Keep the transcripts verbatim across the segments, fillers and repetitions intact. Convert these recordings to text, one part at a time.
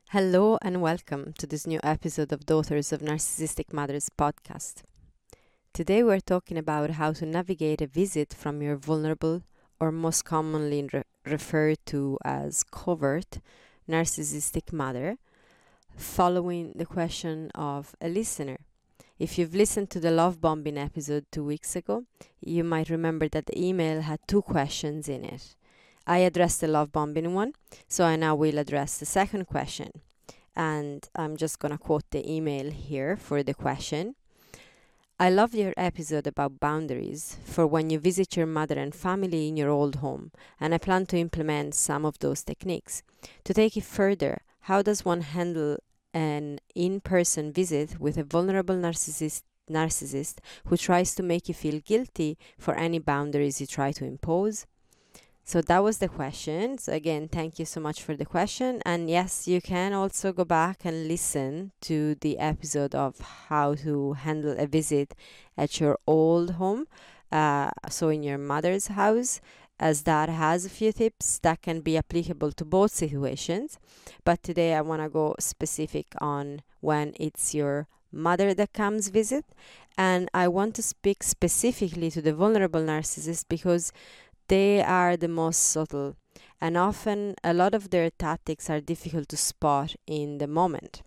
Hello and welcome to this new episode of Daughters of Narcissistic Mothers podcast. Today we're talking about how to navigate a visit from your vulnerable, or most commonly re- referred to as covert, narcissistic mother, following the question of a listener. If you've listened to the love bombing episode two weeks ago, you might remember that the email had two questions in it. I addressed the love bombing one, so I now will address the second question. And I'm just going to quote the email here for the question. I loved your episode about boundaries for when you visit your mother and family in your old home, and I plan to implement some of those techniques. To take it further, how does one handle an in-person visit with a vulnerable narcissist narcissist who tries to make you feel guilty for any boundaries you try to impose? So that was the question. So again, thank you so much for the question. And yes, you can also go back and listen to the episode of how to handle a visit at your old home, uh, so in your mother's house, as that has a few tips that can be applicable to both situations. But today I want to go specific on when it's your mother that comes visit. And I want to speak specifically to the vulnerable narcissist because they are the most subtle, and often a lot of their tactics are difficult to spot in the moment.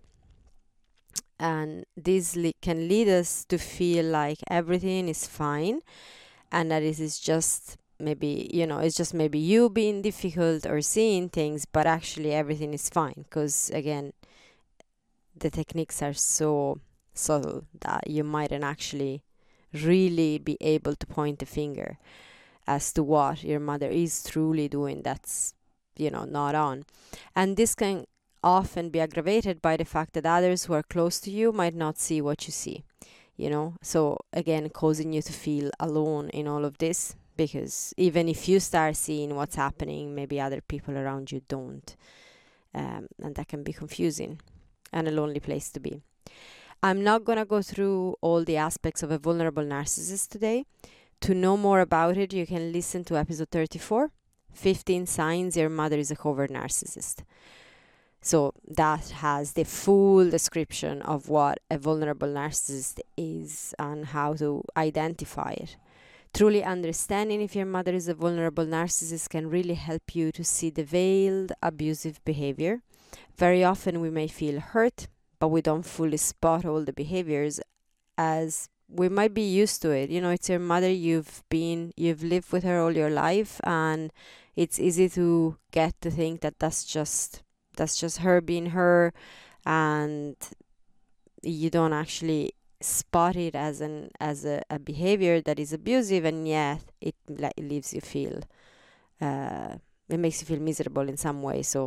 And this le- can lead us to feel like everything is fine and that it is just maybe, you know, it's just maybe you being difficult or seeing things, but actually everything is fine because, again, the techniques are so subtle that you mightn't actually really be able to point the finger as to what your mother is truly doing that's, you know, not on. And this can often be aggravated by the fact that others who are close to you might not see what you see, you know. So again, causing you to feel alone in all of this, because even if you start seeing what's happening, maybe other people around you don't. Um, and that can be confusing and a lonely place to be. I'm not going to go through all the aspects of a vulnerable narcissist today. To know more about it, you can listen to episode thirty-four, fifteen Signs Your Mother is a Covert Narcissist. So that has the full description of what a vulnerable narcissist is and how to identify it. Truly understanding if your mother is a vulnerable narcissist can really help you to see the veiled abusive behavior. Very often we may feel hurt, but we don't fully spot all the behaviors as we might be used to it. You know, it's your mother, you've been, you've lived with her all your life, and it's easy to get to think that that's just, that's just her being her, and you don't actually spot it as an, as a, a behavior that is abusive, and yet it like leaves you feel, uh, it makes you feel miserable in some way. So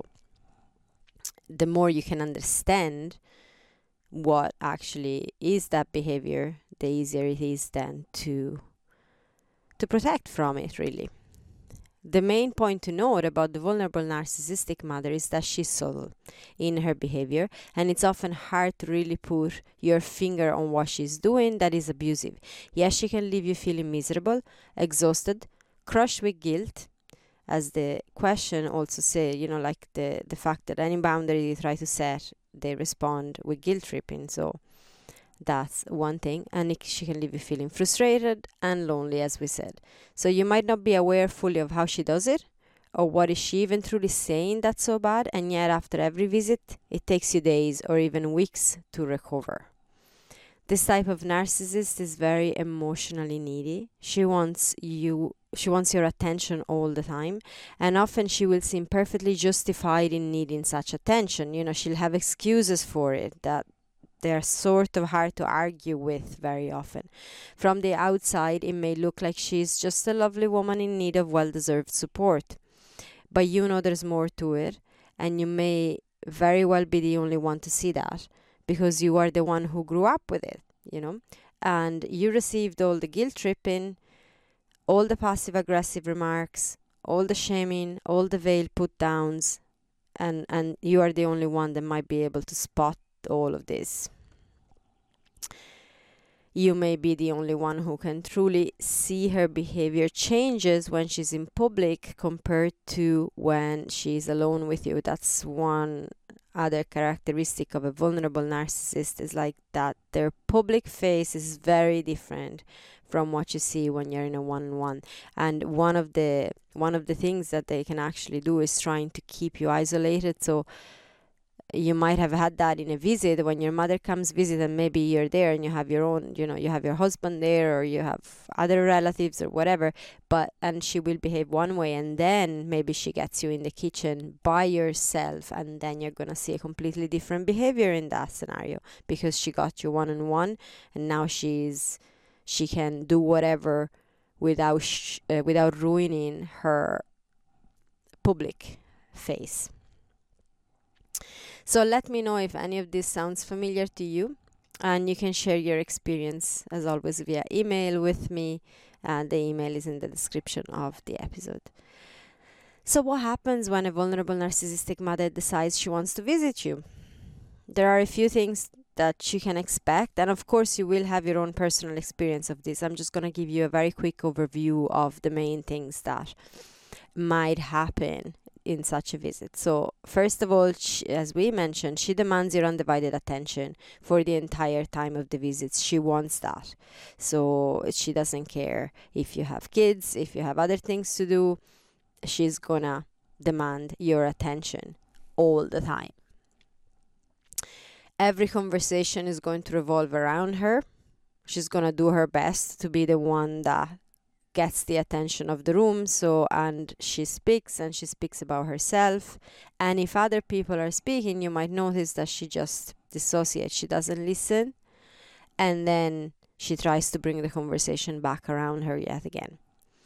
the more you can understand what actually is that behavior, the easier it is then to to protect from it, really. The main point to note about the vulnerable narcissistic mother is that she's subtle in her behavior, and it's often hard to really put your finger on what she's doing that is abusive. Yes, she can leave you feeling miserable, exhausted, crushed with guilt, as the question also say, you know, like the, the fact that any boundary you try to set, they respond with guilt tripping. So that's one thing. And it, she can leave you feeling frustrated and lonely, as we said. So you might not be aware fully of how she does it, or what is she even truly saying that's so bad, and yet after every visit it takes you days or even weeks to recover. This type of narcissist is very emotionally needy. She wants you she wants your attention all the time, and often she will seem perfectly justified in needing such attention. You know, she'll have excuses for it that they're sort of hard to argue with very often. From the outside, it may look like she's just a lovely woman in need of well-deserved support. But you know there's more to it, and you may very well be the only one to see that, because you are the one who grew up with it, you know, and you received all the guilt tripping, all the passive-aggressive remarks, all the shaming, all the veil put-downs, and, and you are the only one that might be able to spot all of this. You may be the only one who can truly see her behavior changes when she's in public compared to when she's alone with you. That's one other characteristic of a vulnerable narcissist is like that their public face is very different from what you see when you're in a one-on-one. And one of the one of the things that they can actually do is trying to keep you isolated. So you might have had that in a visit when your mother comes visit, and maybe you're there and you have your own, you know, you have your husband there, or you have other relatives or whatever, but and she will behave one way, and then maybe she gets you in the kitchen by yourself, and then you're gonna see a completely different behavior in that scenario, because she got you one on one, and now she's she can do whatever without sh- uh, without ruining her public face. So let me know if any of this sounds familiar to you, and you can share your experience as always via email with me. Uh, the email is in the description of the episode. So what happens when a vulnerable narcissistic mother decides she wants to visit you? There are a few things that you can expect, and of course you will have your own personal experience of this. I'm just going to give you a very quick overview of the main things that might happen in such a visit. So first of all, she, as we mentioned, she demands your undivided attention for the entire time of the visits. She wants that. So she doesn't care if you have kids, if you have other things to do. She's gonna demand your attention all the time. Every conversation is going to revolve around her. She's gonna do her best to be the one that gets the attention of the room. So, and she speaks and she speaks about herself, and if other people are speaking, you might notice that she just dissociates. She doesn't listen, and then she tries to bring the conversation back around her yet again.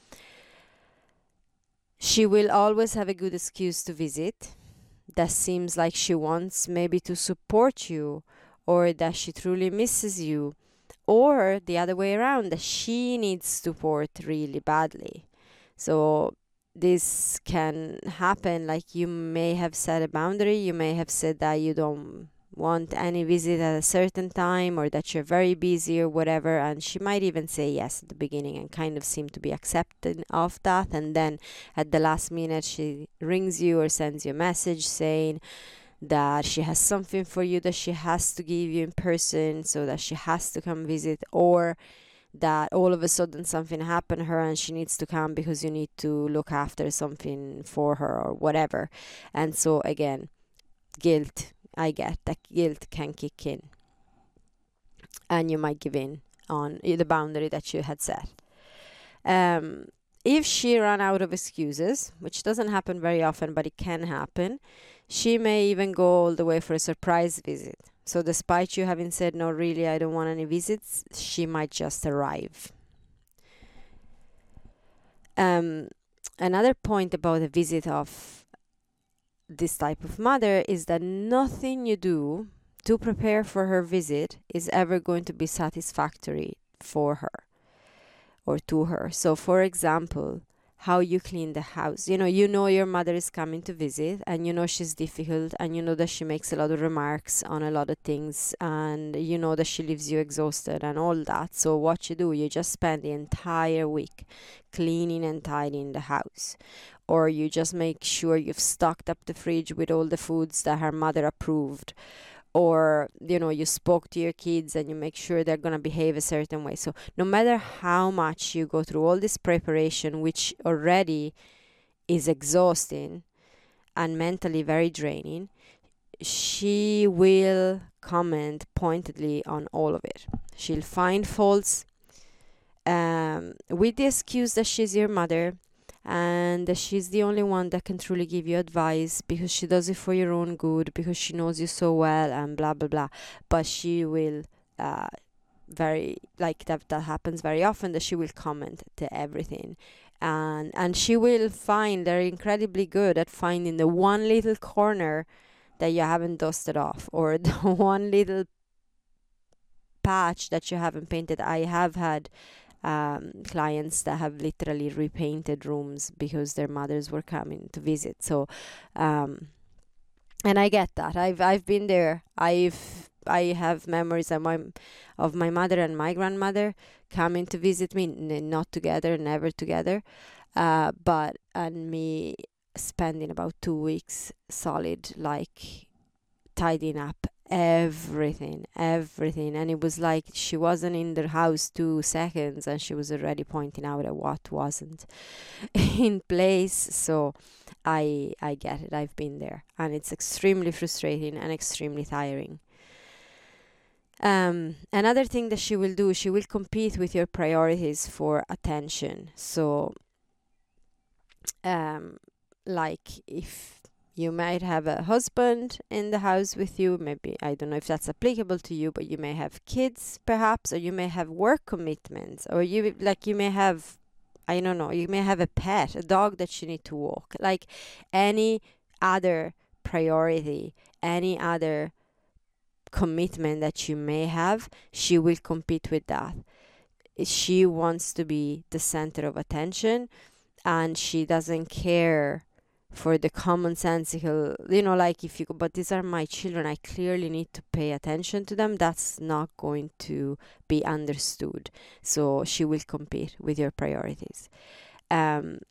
She will always have a good excuse to visit that seems like she wants maybe to support you, or that she truly misses you, or the other way around, that she needs support really badly. So this can happen, like you may have set a boundary, you may have said that you don't want any visit at a certain time, or that you're very busy or whatever, and she might even say yes at the beginning and kind of seem to be accepting of that, and then at the last minute she rings you or sends you a message saying that she has something for you that she has to give you in person, so that she has to come visit, or that all of a sudden something happened to her and she needs to come because you need to look after something for her or whatever. And so again, guilt, I get that guilt can kick in, and you might give in on the boundary that you had set. Um, if she ran out of excuses, which doesn't happen very often, but it can happen, she may even go all the way for a surprise visit. So despite you having said, no, really, I don't want any visits, she might just arrive. Um, another point about a visit of this type of mother is that nothing you do to prepare for her visit is ever going to be satisfactory for her or to her. So for example, how you clean the house. You know, you know your mother is coming to visit, and you know she's difficult, and you know that she makes a lot of remarks on a lot of things, and you know that she leaves you exhausted and all that. So what you do, you just spend the entire week cleaning and tidying the house. Or you just make sure you've stocked up the fridge with all the foods that her mother approved. Or, you know, you spoke to your kids and you make sure they're going to behave a certain way. So no matter how much you go through all this preparation, which already is exhausting and mentally very draining, she will comment pointedly on all of it. She'll find faults um, with the excuse that she's your mother, and that she's the only one that can truly give you advice because she does it for your own good, because she knows you so well, and blah blah blah. But she will uh, very like that that happens very often, that she will comment to everything, and and she will find they're incredibly good at finding the one little corner that you haven't dusted off, or the one little patch that you haven't painted. I have had Um, clients that have literally repainted rooms because their mothers were coming to visit. So, um, and I get that. I've I've been there. I've I have memories of my of my mother and my grandmother coming to visit me, n- not together, never together, uh, but and me spending about two weeks solid, like tidying up everything, everything. And it was like she wasn't in the house two seconds and she was already pointing out at what wasn't in place. So I I get it. I've been there, and it's extremely frustrating and extremely tiring. Um, another thing that she will do, she will compete with your priorities for attention. So, um, like if you might have a husband in the house with you, maybe, I don't know if that's applicable to you, but you may have kids perhaps, or you may have work commitments, or you like you may have, I don't know, you may have a pet, a dog that you need to walk, like any other priority, any other commitment that you may have, she will compete with that. She wants to be the center of attention, and she doesn't care for the commonsensical, you know, like if you go, but these are my children, I clearly need to pay attention to them. That's not going to be understood. So she will compete with your priorities. Um,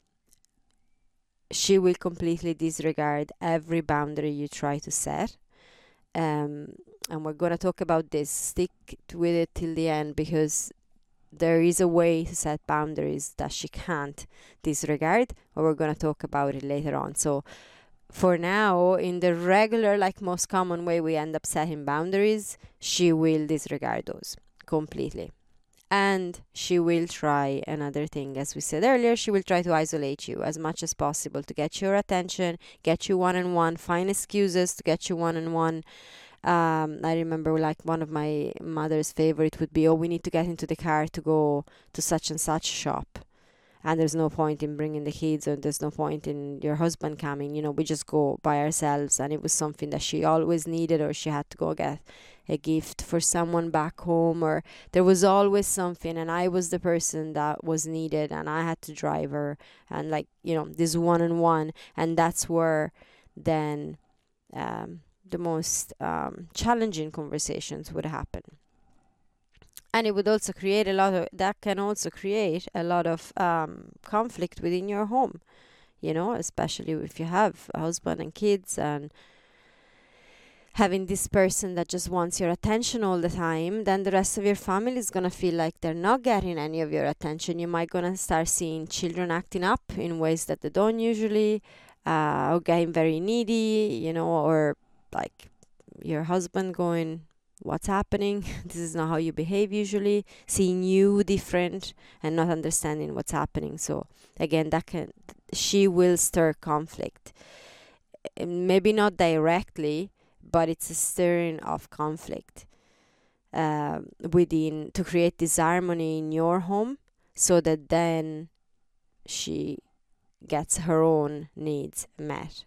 she will completely disregard every boundary you try to set. Um, and we're going to talk about this. Stick with it till the end, because there is a way to set boundaries that she can't disregard, or we're going to talk about it later on. So for now, in the regular, like most common way we end up setting boundaries, she will disregard those completely. And she will try another thing, as we said earlier, she will try to isolate you as much as possible to get your attention, get you one-on-one, find excuses to get you one-on-one. Um, I remember like one of my mother's favorite would be, oh, we need to get into the car to go to such and such shop. And there's no point in bringing the kids, or there's no point in your husband coming, you know, we just go by ourselves. And it was something that she always needed, or she had to go get a gift for someone back home, or there was always something, and I was the person that was needed, and I had to drive her, and like, you know, this one-on-one. And that's where then um, the most um, challenging conversations would happen. And it would also create a lot of, that can also create a lot of um, conflict within your home, you know, especially if you have a husband and kids, and having this person that just wants your attention all the time, then the rest of your family is going to feel like they're not getting any of your attention. You might going to start seeing children acting up in ways that they don't usually, uh, or getting very needy, you know, or like your husband going, what's happening? This is not how you behave usually, seeing you different and not understanding what's happening. So again, that can, she will stir conflict. Maybe not directly, but it's a stirring of conflict uh, within, to create disharmony in your home, so that then she gets her own needs met.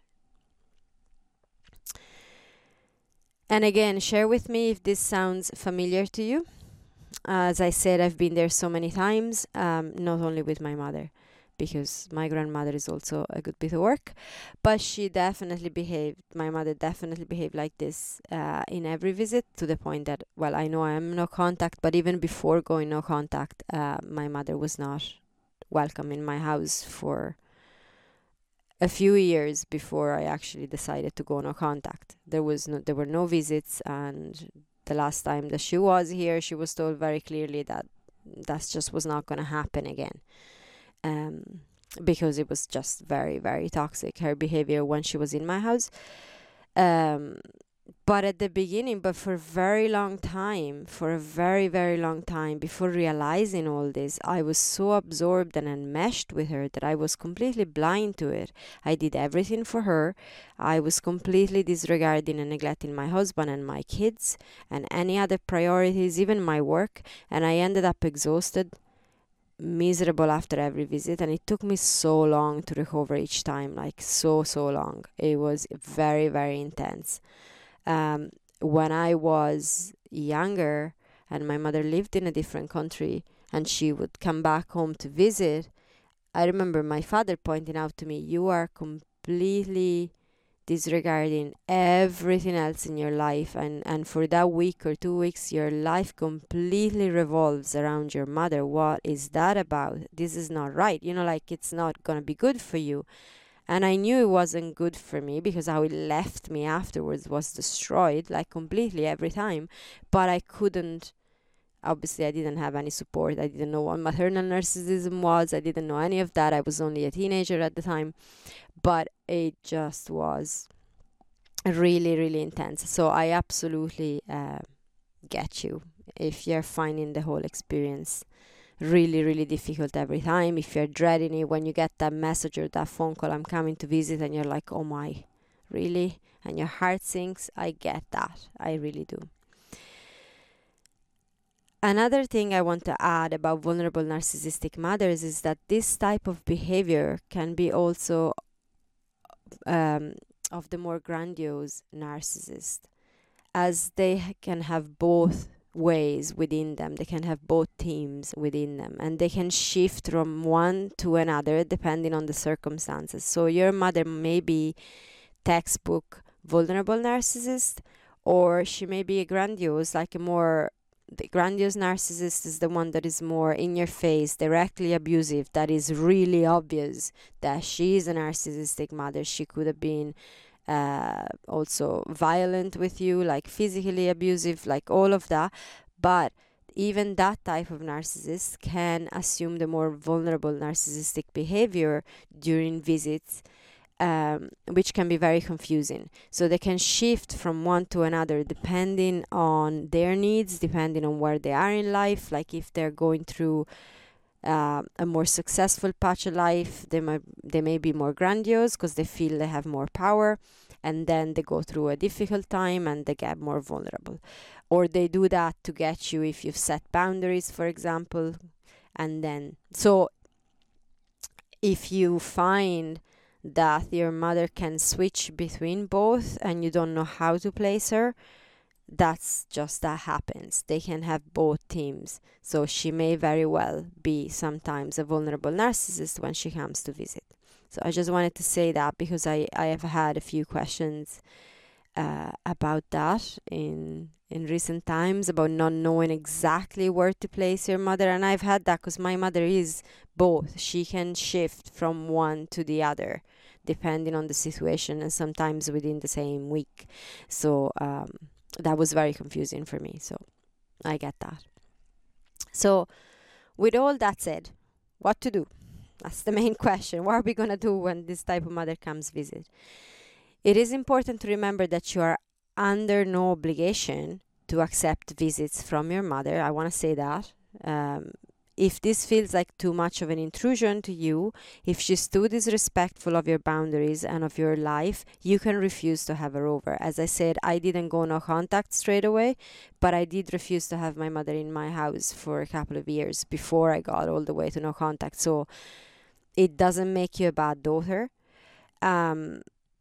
And again, share with me if this sounds familiar to you. As I said, I've been there so many times, um, not only with my mother, because my grandmother is also a good bit of work, but she definitely behaved, my mother definitely behaved like this uh, in every visit, to the point that, well, I know I am no contact, but even before going no contact, uh, my mother was not welcome in my house for a few years before I actually decided to go no contact. There was no, there were no visits, and the last time that she was here, she was told very clearly that that just was not going to happen again, um, because it was just very, very toxic, her behavior when she was in my house. Um, but at the beginning, but for a very long time, for a very, very long time, before realizing all this, I was so absorbed and enmeshed with her that I was completely blind to it. I did everything for her. I was completely disregarding and neglecting my husband and my kids and any other priorities, even my work. And I ended up exhausted, miserable after every visit. And it took me so long to recover each time, like so, so long. It was very, very intense. Um, when I was younger and my mother lived in a different country and she would come back home to visit, I remember my father pointing out to me, you are completely disregarding everything else in your life, and, and for that week or two weeks your life completely revolves around your mother. What is that about? This is not right. You know, like, it's not gonna be good for you. And I knew it wasn't good for me because how it left me afterwards was destroyed, like completely every time. But I couldn't, obviously, I didn't have any support. I didn't know what maternal narcissism was. I didn't know any of that. I was only a teenager at the time. But it just was really, really intense. So I absolutely uh, get you if you're finding the whole experience really, really difficult every time. If you're dreading it when you get that message or that phone call, I'm coming to visit, and you're like, oh my, really? And your heart sinks. I get that. I really do. Another thing I want to add about vulnerable narcissistic mothers is that this type of behavior can be also um, of the more grandiose narcissist, as they can have both ways within them. They can have both teams within them, and they can shift from one to another depending on the circumstances. So your mother may be textbook vulnerable narcissist, or she may be a grandiose, like a more the grandiose narcissist is the one that is more in your face, directly abusive, that is really obvious that she is a narcissistic mother. She could have been uh, also violent with you, like physically abusive, like all of that. But even that type of narcissist can assume the more vulnerable narcissistic behavior during visits, um, which can be very confusing. So they can shift from one to another depending on their needs, depending on where they are in life. Like if they're going through uh, a more successful patch of life, they might they may be more grandiose because they feel they have more power, and then they go through a difficult time and they get more vulnerable. Or they do that to get you if you've set boundaries, for example. And then, so if you find that your mother can switch between both and you don't know how to place her, that's just that happens. They can have both teams. So she may very well be sometimes a vulnerable narcissist when she comes to visit. So I just wanted to say that because I, I have had a few questions uh, about that in in recent times, about not knowing exactly where to place your mother. And I've had that because my mother is both. She can shift from one to the other depending on the situation, and sometimes within the same week. So um, that was very confusing for me. So I get that. So with all that said, what to do? That's the main question. What are we going to do when this type of mother comes visit? It is important to remember that you are under no obligation to accept visits from your mother. I want to say that. Um, if this feels like too much of an intrusion to you, if she's too disrespectful of your boundaries and of your life, you can refuse to have her over. As I said, I didn't go no contact straight away, but I did refuse to have my mother in my house for a couple of years before I got all the way to no contact. So it doesn't make you a bad daughter. Um,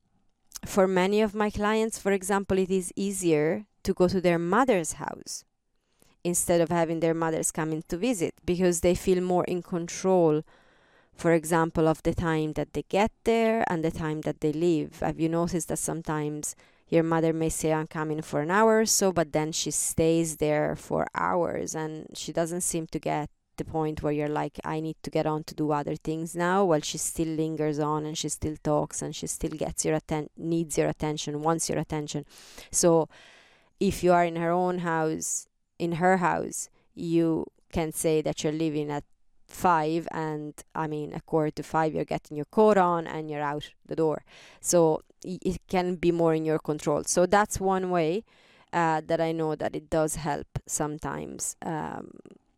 for many of my clients, for example, it is easier to go to their mother's house instead of having their mothers coming to visit, because they feel more in control, for example, of the time that they get there and the time that they leave. Have you noticed that sometimes your mother may say, I'm coming for an hour or so, but then she stays there for hours and she doesn't seem to get the point where you're like, I need to get on to do other things now, while she still lingers on and she still talks and she still gets your atten- needs your attention, wants your attention. So if you are in her own house, in her house, you can say that you're leaving at five, and I mean, a quarter to five, you're getting your coat on and you're out the door. So it can be more in your control. So that's one way uh, that I know that it does help sometimes. Um,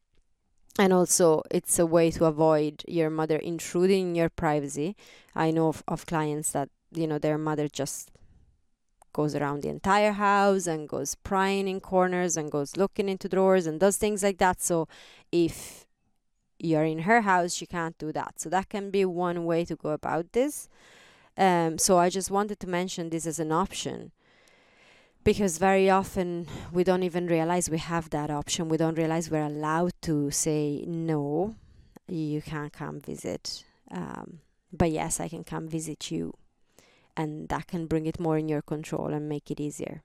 and also, it's a way to avoid your mother intruding in your privacy. I know of, of clients that, you know, their mother just goes around the entire house and goes prying in corners and goes looking into drawers and does things like that. So if you're in her house, she can't do that. So that can be one way to go about this. Um, so I just wanted to mention this as an option, because very often we don't even realize we have that option. We don't realize we're allowed to say, no, you can't come visit. Um, but yes, I can come visit you. And that can bring it more in your control and make it easier.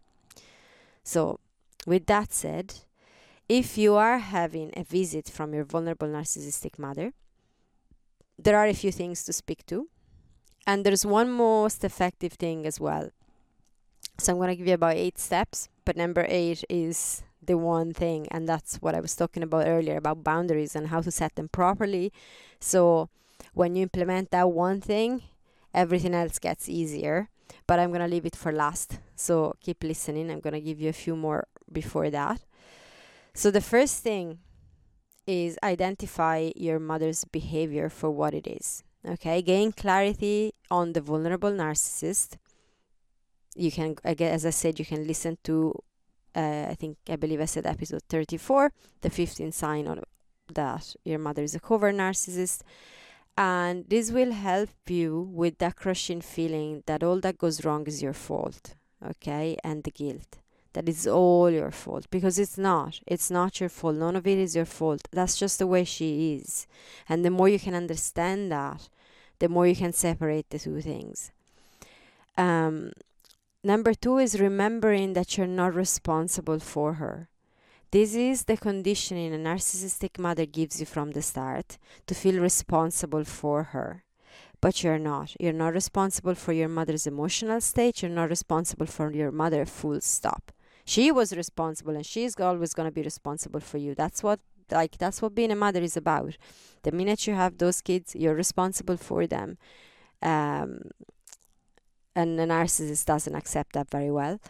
So with that said, if you are having a visit from your vulnerable narcissistic mother, there are a few things to speak to. And there's one most effective thing as well. So I'm going to give you about eight steps, but number eight is the one thing, and that's what I was talking about earlier about boundaries and how to set them properly. So when you implement that one thing, everything else gets easier. But I'm going to leave it for last. So keep listening. I'm going to give you a few more before that. So the first thing is identify your mother's behavior for what it is. Okay, gain clarity on the vulnerable narcissist. You can, again, as I said, you can listen to, uh, I think, I believe I said episode thirty-four, the fifteenth sign of that your mother is a covert narcissist. And this will help you with that crushing feeling that all that goes wrong is your fault, okay? And the guilt. That it's all your fault. Because it's not. It's not your fault. None of it is your fault. That's just the way she is. And the more you can understand that, the more you can separate the two things. Um, number two is remembering that you're not responsible for her. This is the conditioning a narcissistic mother gives you from the start, to feel responsible for her. But you're not. You're not responsible for your mother's emotional state. You're not responsible for your mother, full stop. She was responsible, and she's always going to be responsible for you. That's what, like, that's what being a mother is about. The minute you have those kids, you're responsible for them. Um, and a narcissist doesn't accept that very well.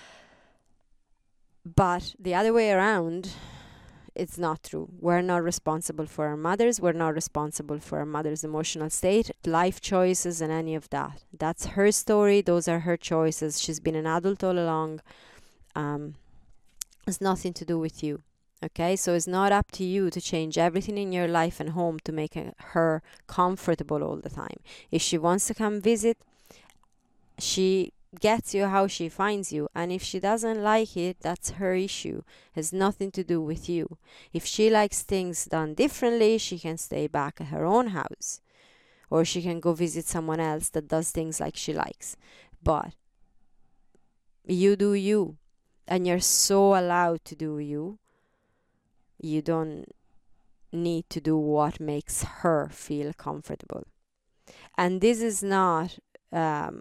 But the other way around, it's not true. We're not responsible for our mothers. We're not responsible for our mother's emotional state, life choices, and any of that. That's her story. Those are her choices. She's been an adult all along. Um, it's nothing to do with you. Okay? So it's not up to you to change everything in your life and home to make a, her comfortable all the time. If she wants to come visit, she gets you how she finds you, and if she doesn't like it, that's her issue. It has nothing to do with you. If she likes things done differently, she can stay back at her own house, or she can go visit someone else that does things like she likes. But you do you, and you're so allowed to do you. You don't need to do what makes her feel comfortable. And this is not um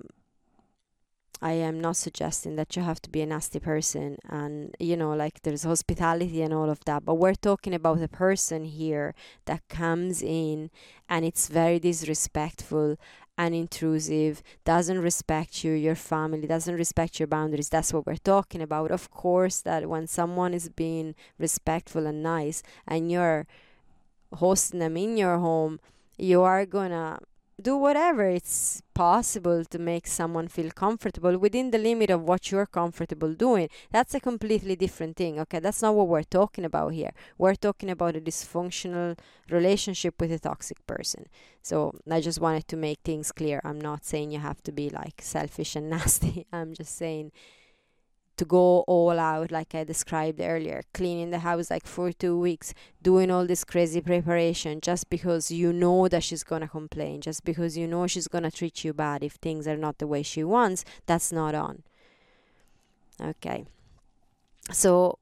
I am not suggesting that you have to be a nasty person and, you know, like there's hospitality and all of that. But we're talking about a person here that comes in and it's very disrespectful and intrusive, doesn't respect you, your family, doesn't respect your boundaries. That's what we're talking about. Of course, that when someone is being respectful and nice and you're hosting them in your home, you are gonna do whatever it's possible to make someone feel comfortable within the limit of what you're comfortable doing. That's a completely different thing, okay? That's not what we're talking about here. We're talking about a dysfunctional relationship with a toxic person. So I just wanted to make things clear. I'm not saying you have to be like selfish and nasty. I'm just saying to go all out, like I described earlier, cleaning the house like for two weeks, doing all this crazy preparation just because you know that she's gonna complain, just because you know she's gonna treat you bad if things are not the way she wants. That's not on. Okay. So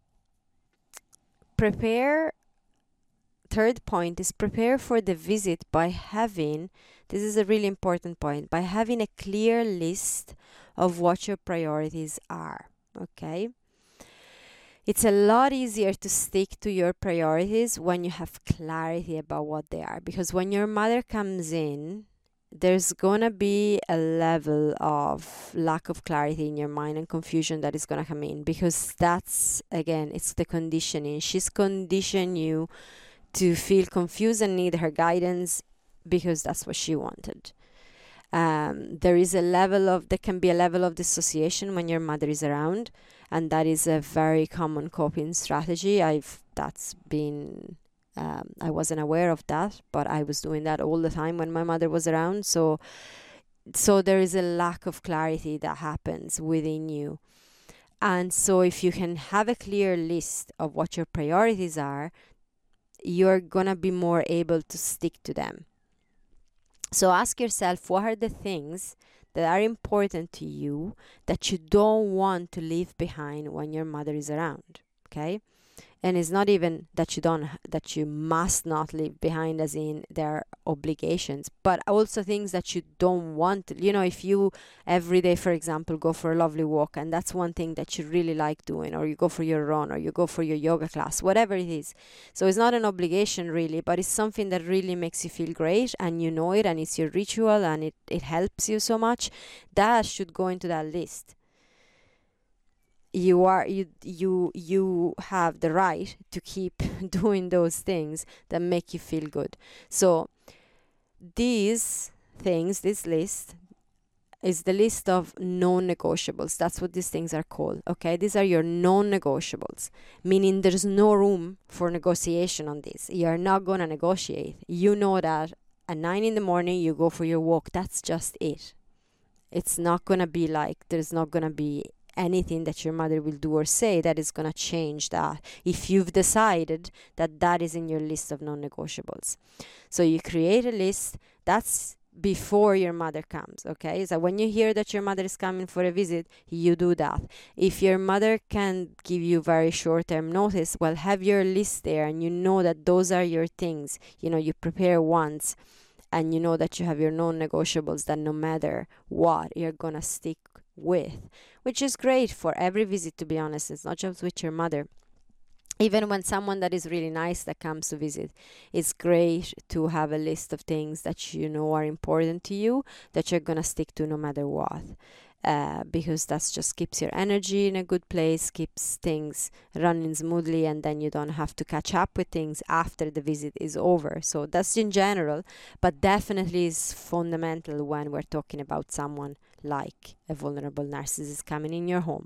prepare. Third point is prepare for the visit by having, this is a really important point, by having a clear list of what your priorities are. Okay, it's a lot easier to stick to your priorities when you have clarity about what they are, because when your mother comes in, there's gonna be a level of lack of clarity in your mind and confusion that is gonna come in, because that's, again, it's the conditioning. She's conditioned you to feel confused and need her guidance because that's what she wanted. Um, there is a level of, there can be a level of dissociation when your mother is around, and that is a very common coping strategy. I've, that's been, um, I wasn't aware of that, but I was doing that all the time when my mother was around. So, so there is a lack of clarity that happens within you. And so if you can have a clear list of what your priorities are, you're gonna be more able to stick to them. So ask yourself, what are the things that are important to you that you don't want to leave behind when your mother is around? Okay? And it's not even that you don't that you must not leave behind, as in their obligations, but also things that you don't want. You know, if you every day, for example, go for a lovely walk, and that's one thing that you really like doing, or you go for your run, or you go for your yoga class, whatever it is. So it's not an obligation really, but it's something that really makes you feel great, and you know it, and it's your ritual, and it, it helps you so much. That should go into that list. You are you you you have the right to keep doing those things that make you feel good. So these things, this list is the list of non-negotiables. That's what these things are called. Okay, these are your non-negotiables, meaning there's no room for negotiation on this. You're not gonna negotiate. You know that at nine in the morning you go for your walk. That's just it. It's not gonna be like there's not gonna be anything that your mother will do or say that is going to change that, if you've decided that that is in your list of non-negotiables. So you create a list. That's before your mother comes. Okay, so when you hear that your mother is coming for a visit, you do that. If your mother can give you very short-term notice, well, have your list there, and you know that those are your things. You know, you prepare once, and you know that you have your non-negotiables that no matter what, you're gonna stick with, which is great for every visit, to be honest. It's not just with your mother. Even when someone that is really nice that comes to visit, it's great to have a list of things that you know are important to you, that you're gonna stick to no matter what. Uh, because that just keeps your energy in a good place, keeps things running smoothly, and then you don't have to catch up with things after the visit is over. So that's in general, but definitely is fundamental when we're talking about someone like a vulnerable narcissist coming in your home.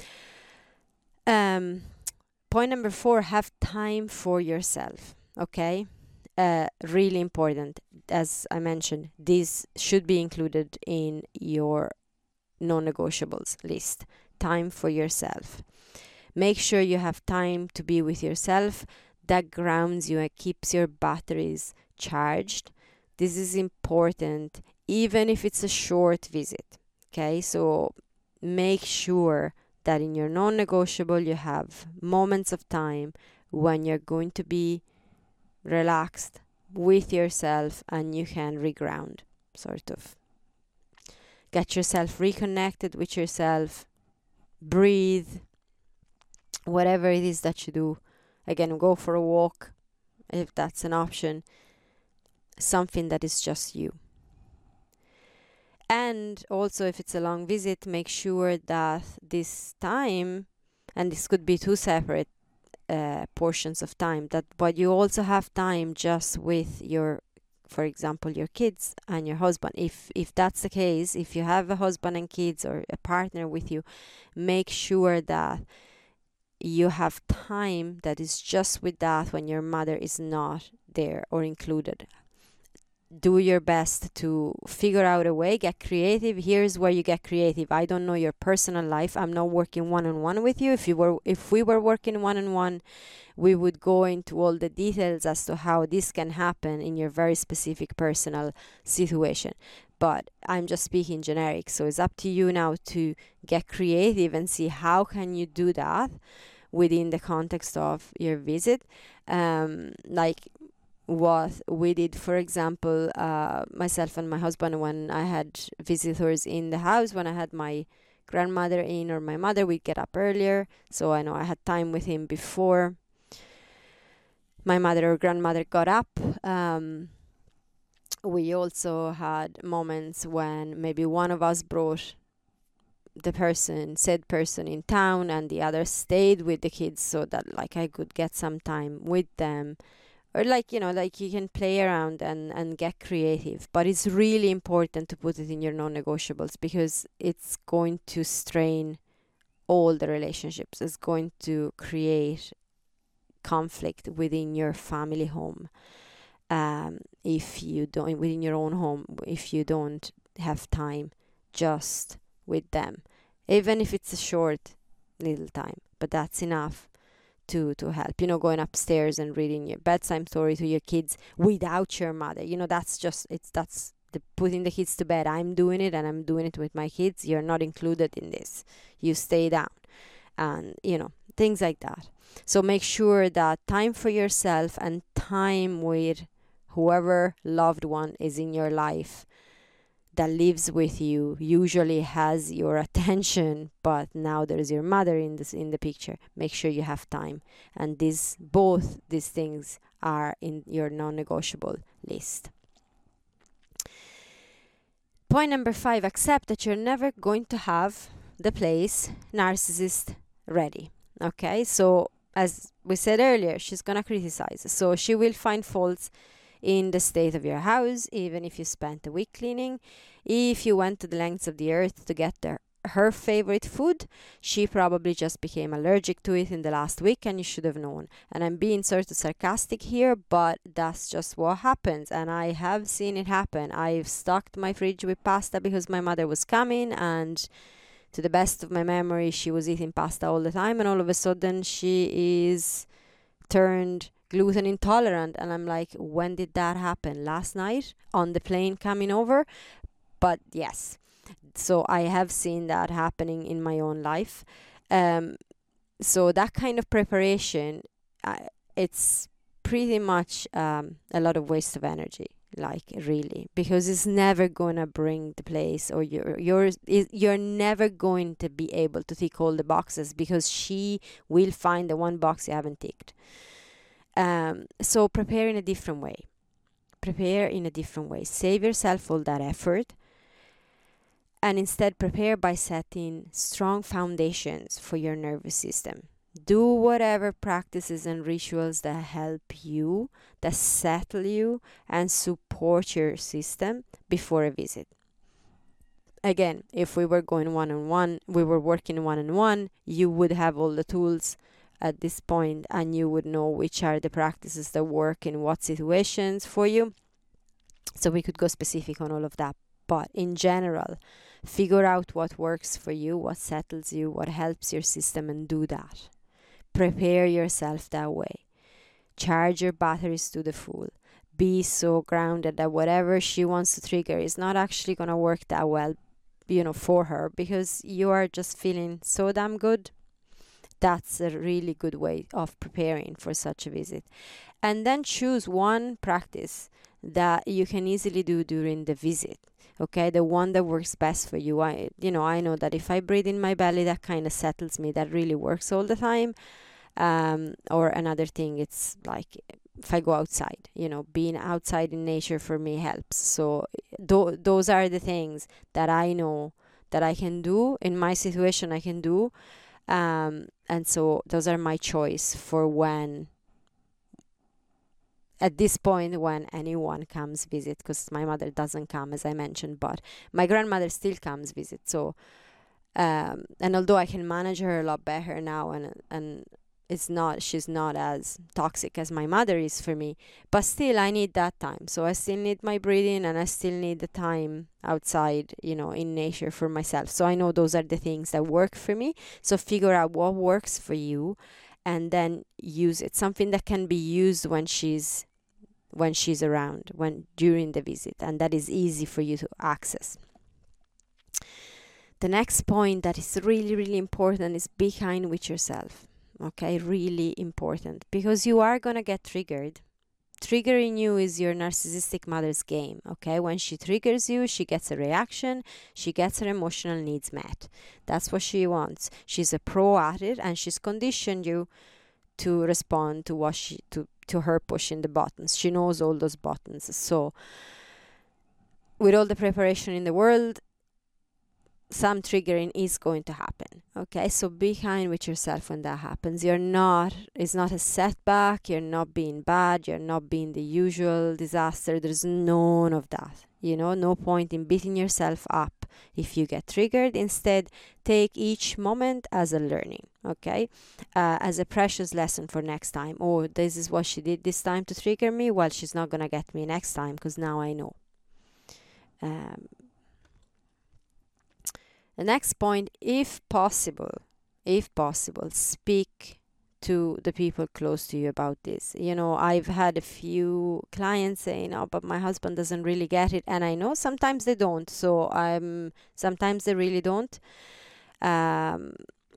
Um, point number four, have time for yourself. Okay, uh, really important. As I mentioned, this should be included in your non-negotiables list. Time for yourself. Make sure you have time to be with yourself. That grounds you and keeps your batteries charged. This is important, even if it's a short visit. Okay, so make sure that in your non-negotiable you have moments of time when you're going to be relaxed with yourself and you can reground, sort of. Get yourself reconnected with yourself. Breathe. Whatever it is that you do. Again, go for a walk if that's an option. Something that is just you. And also, if it's a long visit, make sure that this time, and this could be two separate uh, portions of time, that but you also have time just with your, for example, your kids and your husband. If if that's the case, if you have a husband and kids or a partner with you, make sure that you have time that is just with that when your mother is not there or included. Do your best to figure out a way, get creative. Here's where you get creative. I don't know your personal life. I'm not working one-on-one with you. If you were, if we were working one-on-one, we would go into all the details as to how this can happen in your very specific personal situation. But I'm just speaking generic. So it's up to you now to get creative and see how can you do that within the context of your visit. Um, like what we did, for example, uh, myself and my husband, when I had visitors in the house, when I had my grandmother in or my mother, we'd get up earlier. So I know I had time with him before my mother or grandmother got up. Um, we also had moments when maybe one of us brought the person, said person in town, and the other stayed with the kids so that like I could get some time with them. Or like, you know, like you can play around and, and get creative. But it's really important to put it in your non-negotiables because it's going to strain all the relationships. It's going to create conflict within your family home. Um, if you don't, within your own home, if you don't have time just with them. Even if it's a short little time. But that's enough to to help, you know, going upstairs and reading your bedtime story to your kids without your mother. You know, that's just, it's that's the putting the kids to bed. I'm doing it and I'm doing it with my kids. You're not included in this. You stay down. And, you know, things like that. So make sure that time for yourself and time with whoever loved one is in your life that lives with you, usually has your attention, but now there's your mother in this in the picture. Make sure you have time, and these both these things are in your non-negotiable list. Point number five: accept that you're never going to have the place narcissist ready. Okay, so as we said earlier, she's gonna criticize, so she will find faults in the state of your house, even if you spent a week cleaning. If you went to the lengths of the earth to get the, her favorite food, she probably just became allergic to it in the last week, and you should have known. And I'm being sort of sarcastic here, but that's just what happens, and I have seen it happen. I've stocked my fridge with pasta because my mother was coming, and to the best of my memory, she was eating pasta all the time, and all of a sudden she is turned gluten intolerant, and I'm like, when did that happen? Last night on the plane coming over? But yes, so I have seen that happening in my own life. Um, so that kind of preparation, uh, it's pretty much um, a lot of waste of energy, like really, because it's never gonna bring the place, or you're you're you're never going to be able to tick all the boxes, because she will find the one box you haven't ticked. Um, so prepare in a different way. Prepare in a different way. Save yourself all that effort, and instead prepare by setting strong foundations for your nervous system. Do whatever practices and rituals that help you, that settle you and support your system before a visit. Again, if we were going one-on-one, we were working one-on-one, you would have all the tools at this point, and you would know which are the practices that work in what situations for you. So we could go specific on all of that. But in general, figure out what works for you, what settles you, what helps your system, and do that. Prepare yourself that way. Charge your batteries to the full. Be so grounded that whatever she wants to trigger is not actually going to work that well, you know, for her, because you are just feeling so damn good. That's a really good way of preparing for such a visit. And then choose one practice that you can easily do during the visit. Okay, the one that works best for you. I, you know, I know that if I breathe in my belly, that kind of settles me. That really works all the time. Um, or another thing, it's like if I go outside, you know, being outside in nature for me helps. So th- those are the things that I know that I can do in my situation. I can do. Um, and so those are my choice for when, at this point, when anyone comes visit, because my mother doesn't come, as I mentioned, but my grandmother still comes visit. So, um, and although I can manage her a lot better now, and and it's not, she's not as toxic as my mother is for me, but still I need that time. So I still need my breathing, and I still need the time outside, you know, in nature for myself. So I know those are the things that work for me. So figure out what works for you, and then use it. Something that can be used when she's when she's around, when during the visit, and that is easy for you to access. The next point that is really, really important is be kind with yourself. Okay, really important, because you are gonna get triggered. Triggering you is your narcissistic mother's game. Okay, when she triggers you, she gets a reaction, she gets her emotional needs met. That's what she wants. She's a pro at it, and she's conditioned you to respond to what she to to her pushing the buttons. She knows all those buttons. So with all the preparation in the world, some triggering is going to happen. Okay, so be kind with yourself when that happens. You're not, it's not a setback, you're not being bad, you're not being the usual disaster. There's none of that. You know, no point in beating yourself up if you get triggered. Instead, take each moment as a learning, okay? Uh, as a precious lesson for next time. Oh, this is what she did this time to trigger me. Well, she's not going to get me next time, because now I know. Um, The next point, if possible, if possible, speak to the people close to you about this. You know, I've had a few clients saying, "Oh, but my husband doesn't really get it," and I know sometimes they don't. So I'm sometimes they really don't. Um,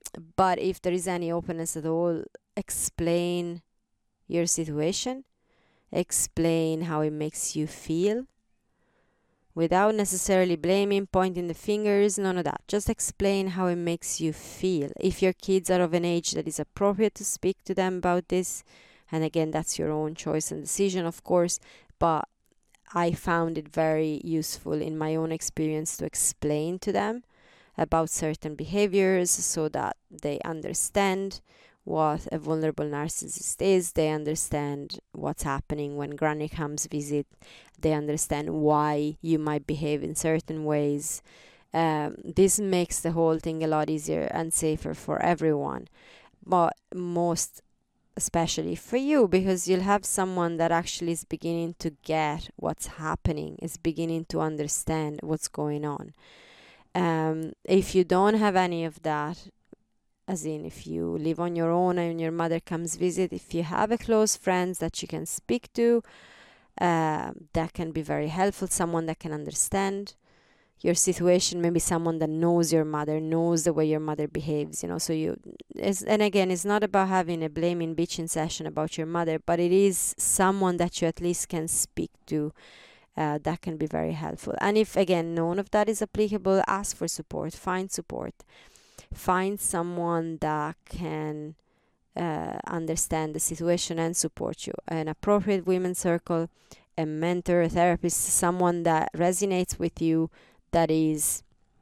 But if there is any openness at all, explain your situation, explain how it makes you feel, without necessarily blaming, pointing the fingers, none of that. Just explain how it makes you feel. If your kids are of an age that is appropriate to speak to them about this, and again, that's your own choice and decision, of course, but I found it very useful in my own experience to explain to them about certain behaviors so that they understand what a vulnerable narcissist is. They understand what's happening when granny comes visit. They understand why you might behave in certain ways. Um, this makes the whole thing a lot easier and safer for everyone, but most especially for you, because you'll have someone that actually is beginning to get what's happening, is beginning to understand what's going on. Um, if you don't have any of that, as in if you live on your own and your mother comes visit, if you have a close friend that you can speak to, uh, that can be very helpful, someone that can understand your situation, maybe someone that knows your mother, knows the way your mother behaves, you know. So you, it's, and again, it's not about having a blaming, bitching session about your mother, but it is someone that you at least can speak to. Uh, that can be very helpful. And if again none of that is applicable, ask for support, find support, find someone that can uh, understand the situation and support you. An appropriate women's circle, a mentor, a therapist, someone that resonates with you, that is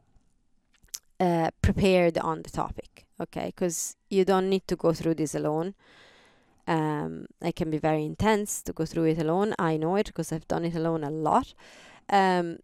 uh, prepared on the topic, okay? Because you don't need to go through this alone. Um, it can be very intense to go through it alone. I know it because I've done it alone a lot. Um,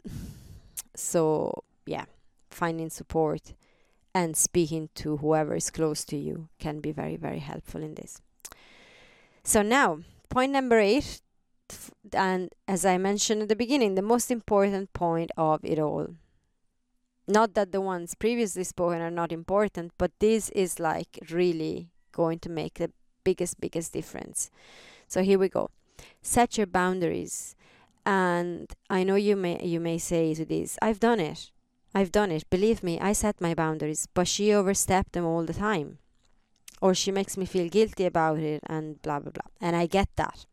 so yeah, finding support and speaking to whoever is close to you can be very, very helpful in this. So now, point number eight, and as I mentioned at the beginning, the most important point of it all. Not that the ones previously spoken are not important, but this is like really going to make the biggest, biggest difference. So here we go. Set your boundaries. And I know you may you may say to this, I've done it. I've done it. Believe me, I set my boundaries, but she overstepped them all the time. Or she makes me feel guilty about it and blah, blah, blah. And I get that.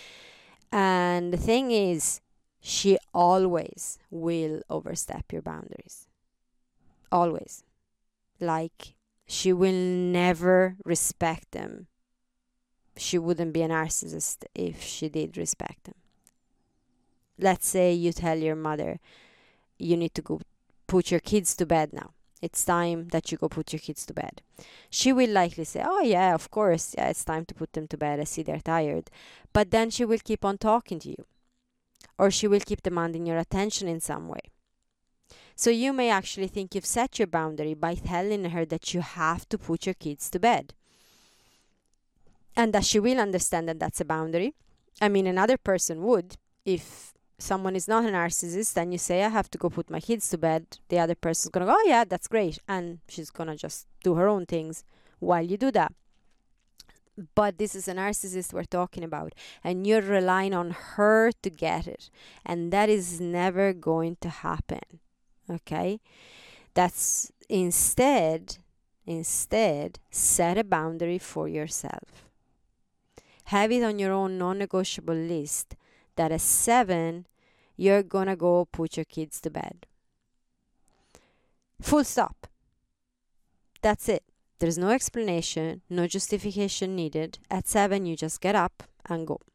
And the thing is, she always will overstep your boundaries. Always. Like, she will never respect them. She wouldn't be a narcissist if she did respect them. Let's say you tell your mother, you need to go put your kids to bed now. It's time that you go put your kids to bed. She will likely say, oh yeah, of course, yeah, it's time to put them to bed. I see they're tired. But then she will keep on talking to you. Or she will keep demanding your attention in some way. So you may actually think you've set your boundary by telling her that you have to put your kids to bed. And that she will understand that that's a boundary. I mean, another person would. If someone is not a narcissist and you say, I have to go put my kids to bed, the other person's going to go, oh yeah, that's great. And she's going to just do her own things while you do that. But this is a narcissist we're talking about. And you're relying on her to get it. And that is never going to happen. Okay? That's instead, instead, set a boundary for yourself. Have it on your own non-negotiable list that at seven, you're gonna go put your kids to bed. Full stop. That's it. There's no explanation, no justification needed. At seven, you just get up and go.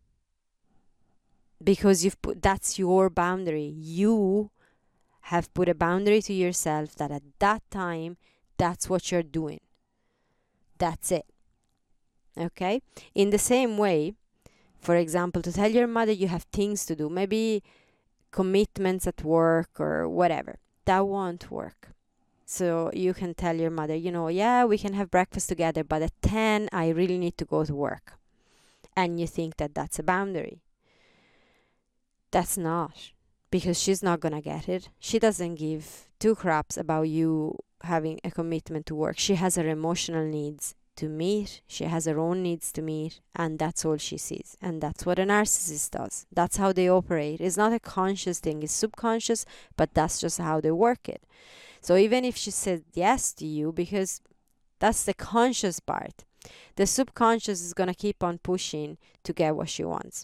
Because you've put, that's your boundary. You have put a boundary to yourself that at that time, that's what you're doing. That's it. Okay? In the same way, for example, to tell your mother you have things to do, maybe commitments at work or whatever, that won't work. So you can tell your mother, you know, yeah, we can have breakfast together, but at ten, I really need to go to work. And you think that that's a boundary. That's not, because she's not going to get it. She doesn't give two craps about you having a commitment to work. She has her emotional needs to meet, she has her own needs to meet, and that's all she sees. And that's what a narcissist does. That's how they operate. It's not a conscious thing, it's subconscious, but that's just how they work it. So even if she said yes to you, because That's the conscious part. The subconscious is going to keep on pushing to get what she wants.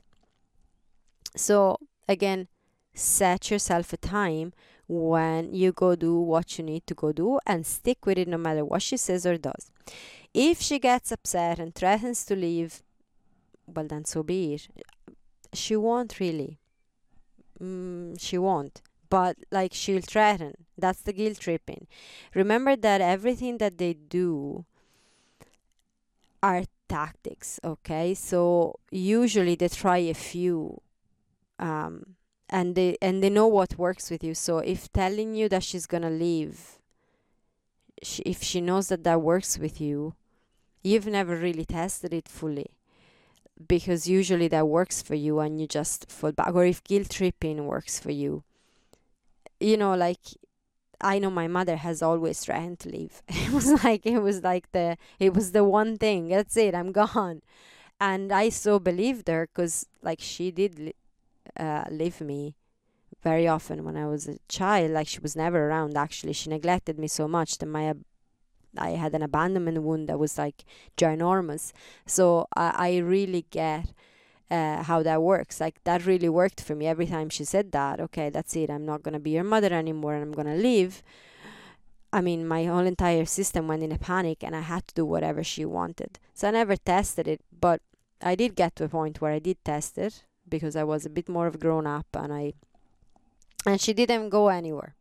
So again, set yourself a time when you go do what you need to go do, and stick with it no matter what she says or does. If she gets upset and threatens to leave, well, then so be it. She won't really. Mm, she won't. But like, she'll threaten. That's the guilt tripping. Remember that everything that they do are tactics, okay? So usually they try a few, um, and they and they know what works with you. So if telling you that she's gonna leave, she, if she knows that that works with you, you've never really tested it fully, because usually that works for you and you just fall back. Or if guilt tripping works for you, you know, like, I know my mother has always threatened to leave. It was like, it was like the, it was the one thing. That's it, I'm gone. And I so believed her, because like, she did li- uh, leave me very often when I was a child. Like, she was never around, actually. She neglected me so much that my ab- I had an abandonment wound that was like ginormous. So I, I really get uh, how that works. Like, that really worked for me. Every time she said that, okay, that's it, I'm not going to be your mother anymore and I'm going to leave. I mean, my whole entire system went in a panic and I had to do whatever she wanted. So I never tested it, but I did get to a point where I did test it, because I was a bit more of a grown up, and I and she didn't go anywhere.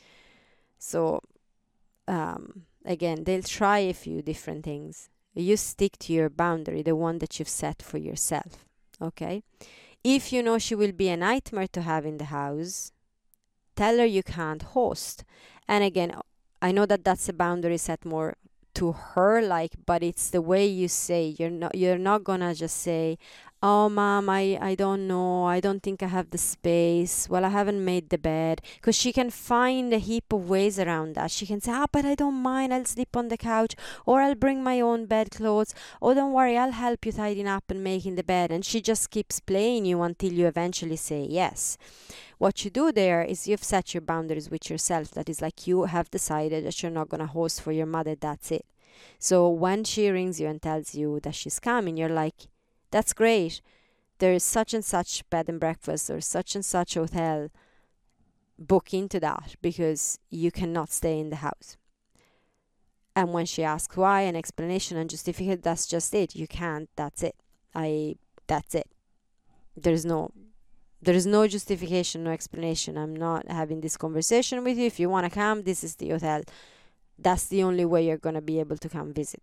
So um again, they'll try a few different things. You stick to your boundary, the one that you've set for yourself. Okay? If you know she will be a nightmare to have in the house, tell her you can't host. And again, I know that that's a boundary set more to her, like, but it's the way you say. You're not you're not gonna just say, oh mom, I, I don't know, I don't think I have the space, well, I haven't made the bed, because she can find a heap of ways around that. She can say, ah, but I don't mind, I'll sleep on the couch, or I'll bring my own bed clothes, or don't worry, I'll help you tidying up and making the bed. And she just keeps playing you until you eventually say yes. What you do there is you've set your boundaries with yourself. That is like, you have decided that you're not going to host for your mother. That's it. So when she rings you and tells you that she's coming, you're like, that's great. There is such and such bed and breakfast or such and such hotel. Book into that, because you cannot stay in the house. And when she asks why, an explanation and justification, that's just it. You can't. That's it. I. That's it. There's no. There is no justification, no explanation. I'm not having this conversation with you. If you want to come, this is the hotel. That's the only way you're going to be able to come visit.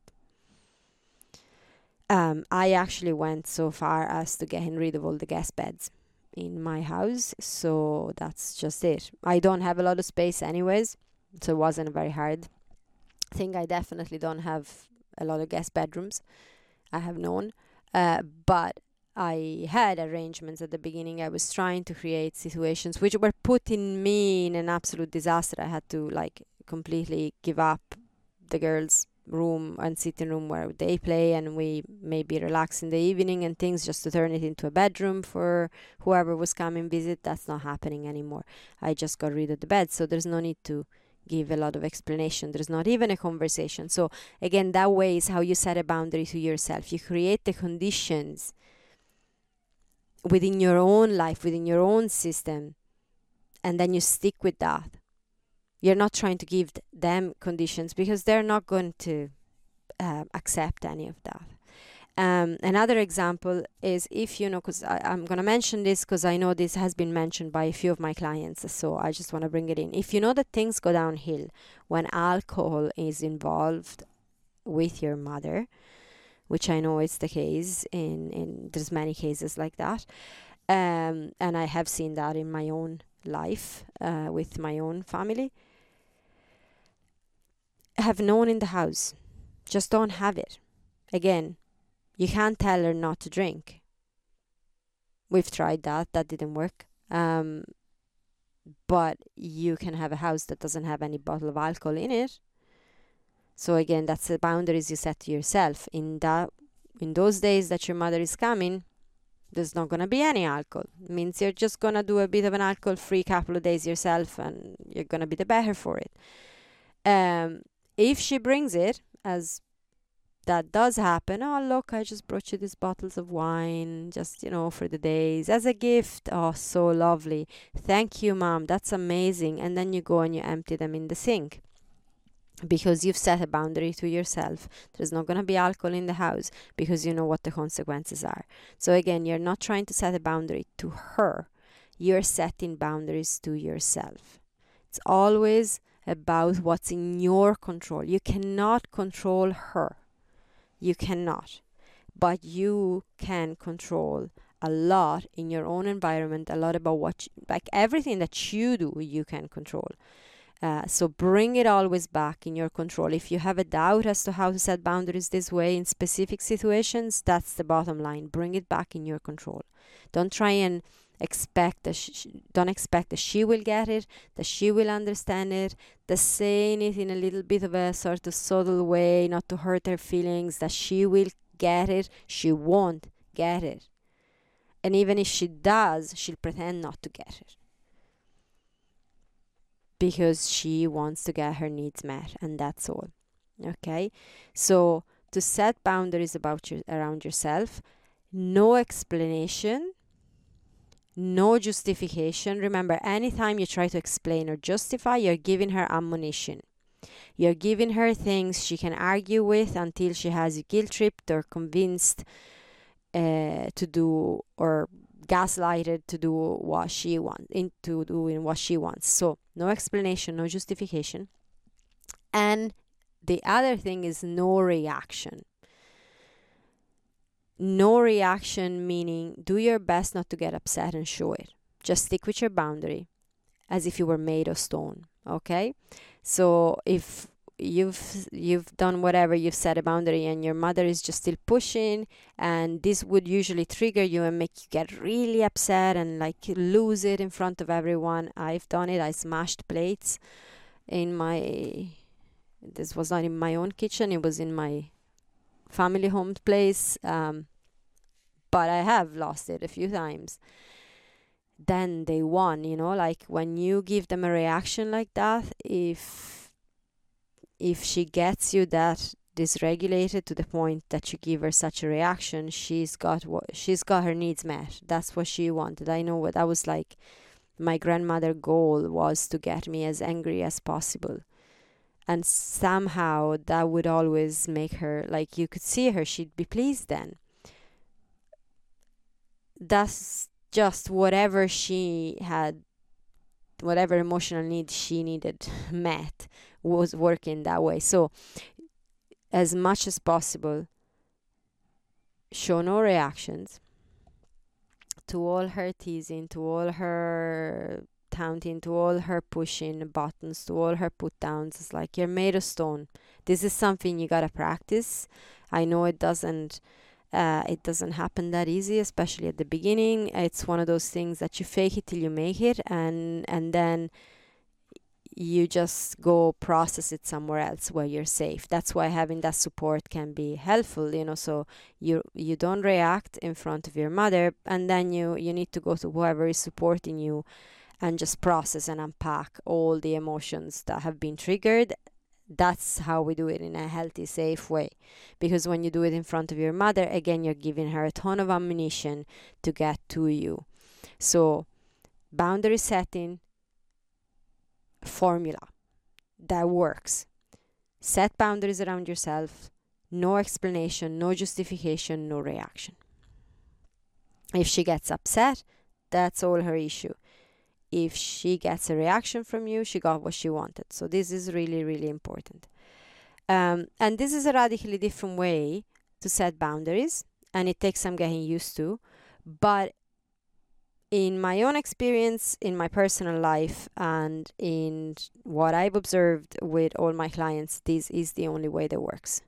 Um, I actually went so far as to getting rid of all the guest beds in my house. So that's just it. I don't have a lot of space anyways, so it wasn't very hard. I think I definitely don't have a lot of guest bedrooms. I have known. Uh, but I had arrangements at the beginning. I was trying to create situations which were putting me in an absolute disaster. I had to like completely give up the girls' room and sitting room where they play and we maybe relax in the evening and things, just to turn it into a bedroom for whoever was coming visit. That's not happening anymore. I just got rid of the bed, so there's no need to give a lot of explanation. There's not even a conversation. So again, that way is how you set a boundary to yourself. You create the conditions within your own life, within your own system, and then you stick with that. You're not trying to give them conditions, because they're not going to uh, accept any of that. Um, another example is, if you know, because I'm going to mention this because I know this has been mentioned by a few of my clients, so I just want to bring it in. If you know that things go downhill when alcohol is involved with your mother, which I know is the case, in, in there's many cases like that, um, and I have seen that in my own life uh, with my own family, have known in the house, just don't have it. Again, you can't tell her not to drink. We've tried that, that didn't work. Um, but you can have a house that doesn't have any bottle of alcohol in it. So again, that's the boundaries you set to yourself. In that, in those days that your mother is coming, there's not going to be any alcohol. It means you're just going to do a bit of an alcohol-free couple of days yourself, and you're going to be the better for it. Um, if she brings it as that does happen. Oh, look, I just brought you these bottles of wine, just, you know, for the days as a gift. Oh, so lovely. Thank you, mom. That's amazing. And then you go and you empty them in the sink because you've set a boundary to yourself. There's not going to be alcohol in the house because you know what the consequences are. So again, you're not trying to set a boundary to her. You're setting boundaries to yourself. It's always about what's in your control. You cannot control her. You cannot. But you can control a lot in your own environment, a lot about what, you, like everything that you do, you can control. Uh, so bring it always back in your control. If you have a doubt as to how to set boundaries this way in specific situations, that's the bottom line. Bring it back in your control. Don't try and expect that sh- don't expect that she will get it, that she will understand it, that saying it in a little bit of a sort of subtle way, not to hurt her feelings, that she will get it. She won't get it. And even if she does, she'll pretend not to get it. Because she wants to get her needs met, and that's all. Okay? So to set boundaries about your, around yourself, no explanation, no justification. Remember, anytime you try to explain or justify, you're giving her ammunition. You're giving her things she can argue with until she has you guilt tripped or convinced uh, to do, or gaslighted to do what she wants, into doing what she wants. So no explanation, no justification. And the other thing is no reaction. No reaction meaning do your best not to get upset and show it. Just stick with your boundary as if you were made of stone. Okay? So if you've you've done whatever, you've set a boundary and your mother is just still pushing, and this would usually trigger you and make you get really upset and like lose it in front of everyone. I've done it. I smashed plates in my, this was not in my own kitchen, it was in my family home place, um, but I have lost it a few times. Then they won, you know, like when you give them a reaction like that, if if she gets you that dysregulated to the point that you give her such a reaction, she's got what she's got her needs met. That's what she wanted. I know what that was like. My grandmother's goal was to get me as angry as possible. And somehow that would always make her, like you could see her, she'd be pleased then. That's just whatever she had, whatever emotional need she needed met was working that way. So as much as possible, show no reactions to all her teasing, to all her taunting, to all her pushing buttons, to all her put downs. It's like, you're made of stone. This is something you gotta practice. I know it doesn't uh, it doesn't happen that easy, especially at the beginning. It's one of those things that you fake it till you make it, and and then you just go process it somewhere else where you're safe. That's why having that support can be helpful, you know, so you you don't react in front of your mother, and then you you need to go to whoever is supporting you and just process and unpack all the emotions that have been triggered. That's how we do it in a healthy, safe way. Because when you do it in front of your mother, again, you're giving her a ton of ammunition to get to you. So boundary setting formula that works. Set boundaries around yourself. No explanation, no justification, no reaction. If she gets upset, that's all her issue. If she gets a reaction from you, she got what she wanted. So this is really, really important. Um, and this is a radically different way to set boundaries, and it takes some getting used to. But in my own experience, in my personal life, and in what I've observed with all my clients, this is the only way that works.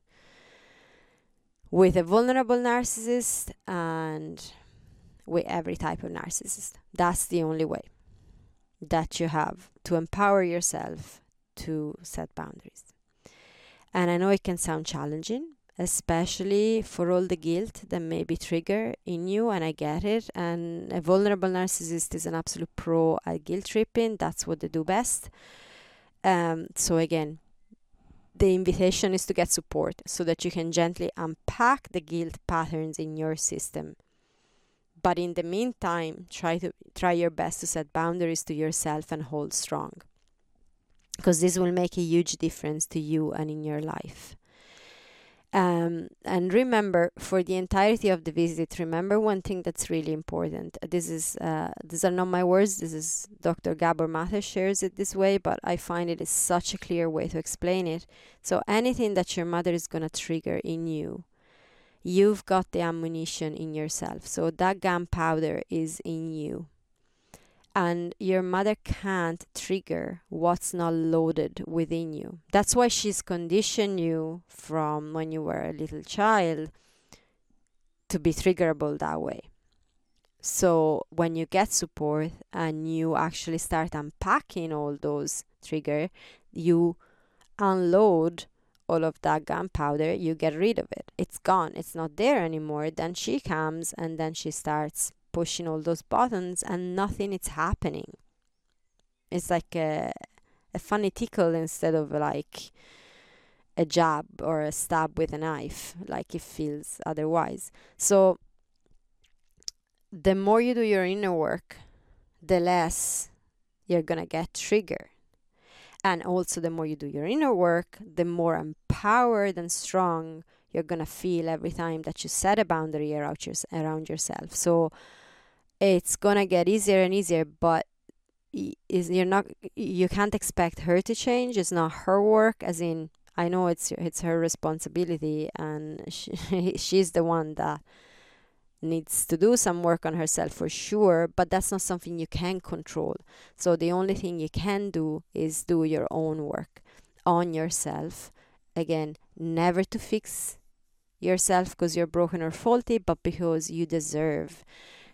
With a vulnerable narcissist and with every type of narcissist. That's the only way that you have to empower yourself to set boundaries. And I know it can sound challenging, especially for all the guilt that may be triggered in you, and I get it. And a vulnerable narcissist is an absolute pro at guilt tripping. That's what they do best. Um, so again, the invitation is to get support so that you can gently unpack the guilt patterns in your system. But in the meantime, try to try your best to set boundaries to yourself and hold strong, because this will make a huge difference to you and in your life. Um, and remember, for the entirety of the visit, remember one thing that's really important. This is uh, these are not my words. This is Doctor Gabor Mate shares it this way, but I find it is such a clear way to explain it. So anything that your mother is gonna trigger in you, you've got the ammunition in yourself. So that gunpowder is in you. And your mother can't trigger what's not loaded within you. That's why she's conditioned you from when you were a little child to be triggerable that way. So when you get support and you actually start unpacking all those triggers, you unload all of that gunpowder, you get rid of it. It's gone. It's not there anymore. Then she comes and then she starts pushing all those buttons and nothing is happening. It's like a, a funny tickle instead of like a jab or a stab with a knife, like it feels otherwise. So the more you do your inner work, the less you're gonna get triggered. And also the more you do your inner work, the more empowered and strong you're gonna feel every time that you set a boundary around, your, around yourself. So it's gonna get easier and easier, but is you're not you can't expect her to change. It's not her work, as in I know it's it's her responsibility, and she, she's the one that needs to do some work on herself for sure, but that's not something you can control. So the only thing you can do is do your own work on yourself. Again, never to fix yourself because you're broken or faulty, but because you deserve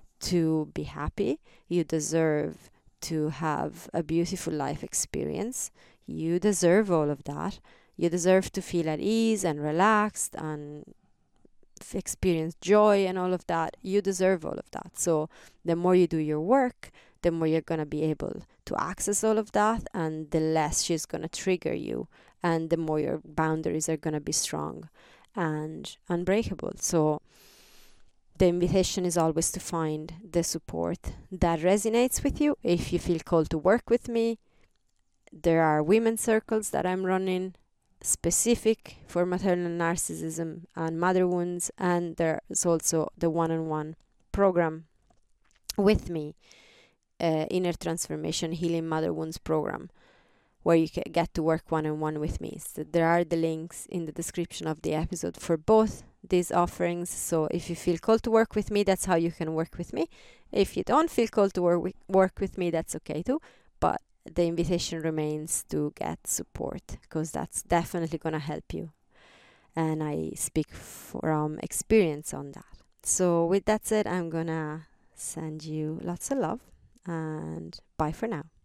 to be happy, you deserve to have a beautiful life experience, you deserve all of that, you deserve to feel at ease and relaxed and f- experience joy and all of that. You deserve all of that. So the more you do your work, the more you're going to be able to access all of that, and the less she's going to trigger you, and the more your boundaries are going to be strong and unbreakable. So the invitation is always to find the support that resonates with you. If you feel called to work with me, there are women's circles that I'm running specific for maternal narcissism and mother wounds, and there's also the one-on-one program with me, uh, Inner Transformation Healing Mother Wounds program, where you can get to work one-on-one with me. So there are the links in the description of the episode for both these offerings. So if you feel called to work with me, that's how you can work with me. If you don't feel called to work with, work with me, that's okay too. But the invitation remains to get support, because that's definitely going to help you. And I speak from experience on that. So with that said, I'm going to send you lots of love, and bye for now.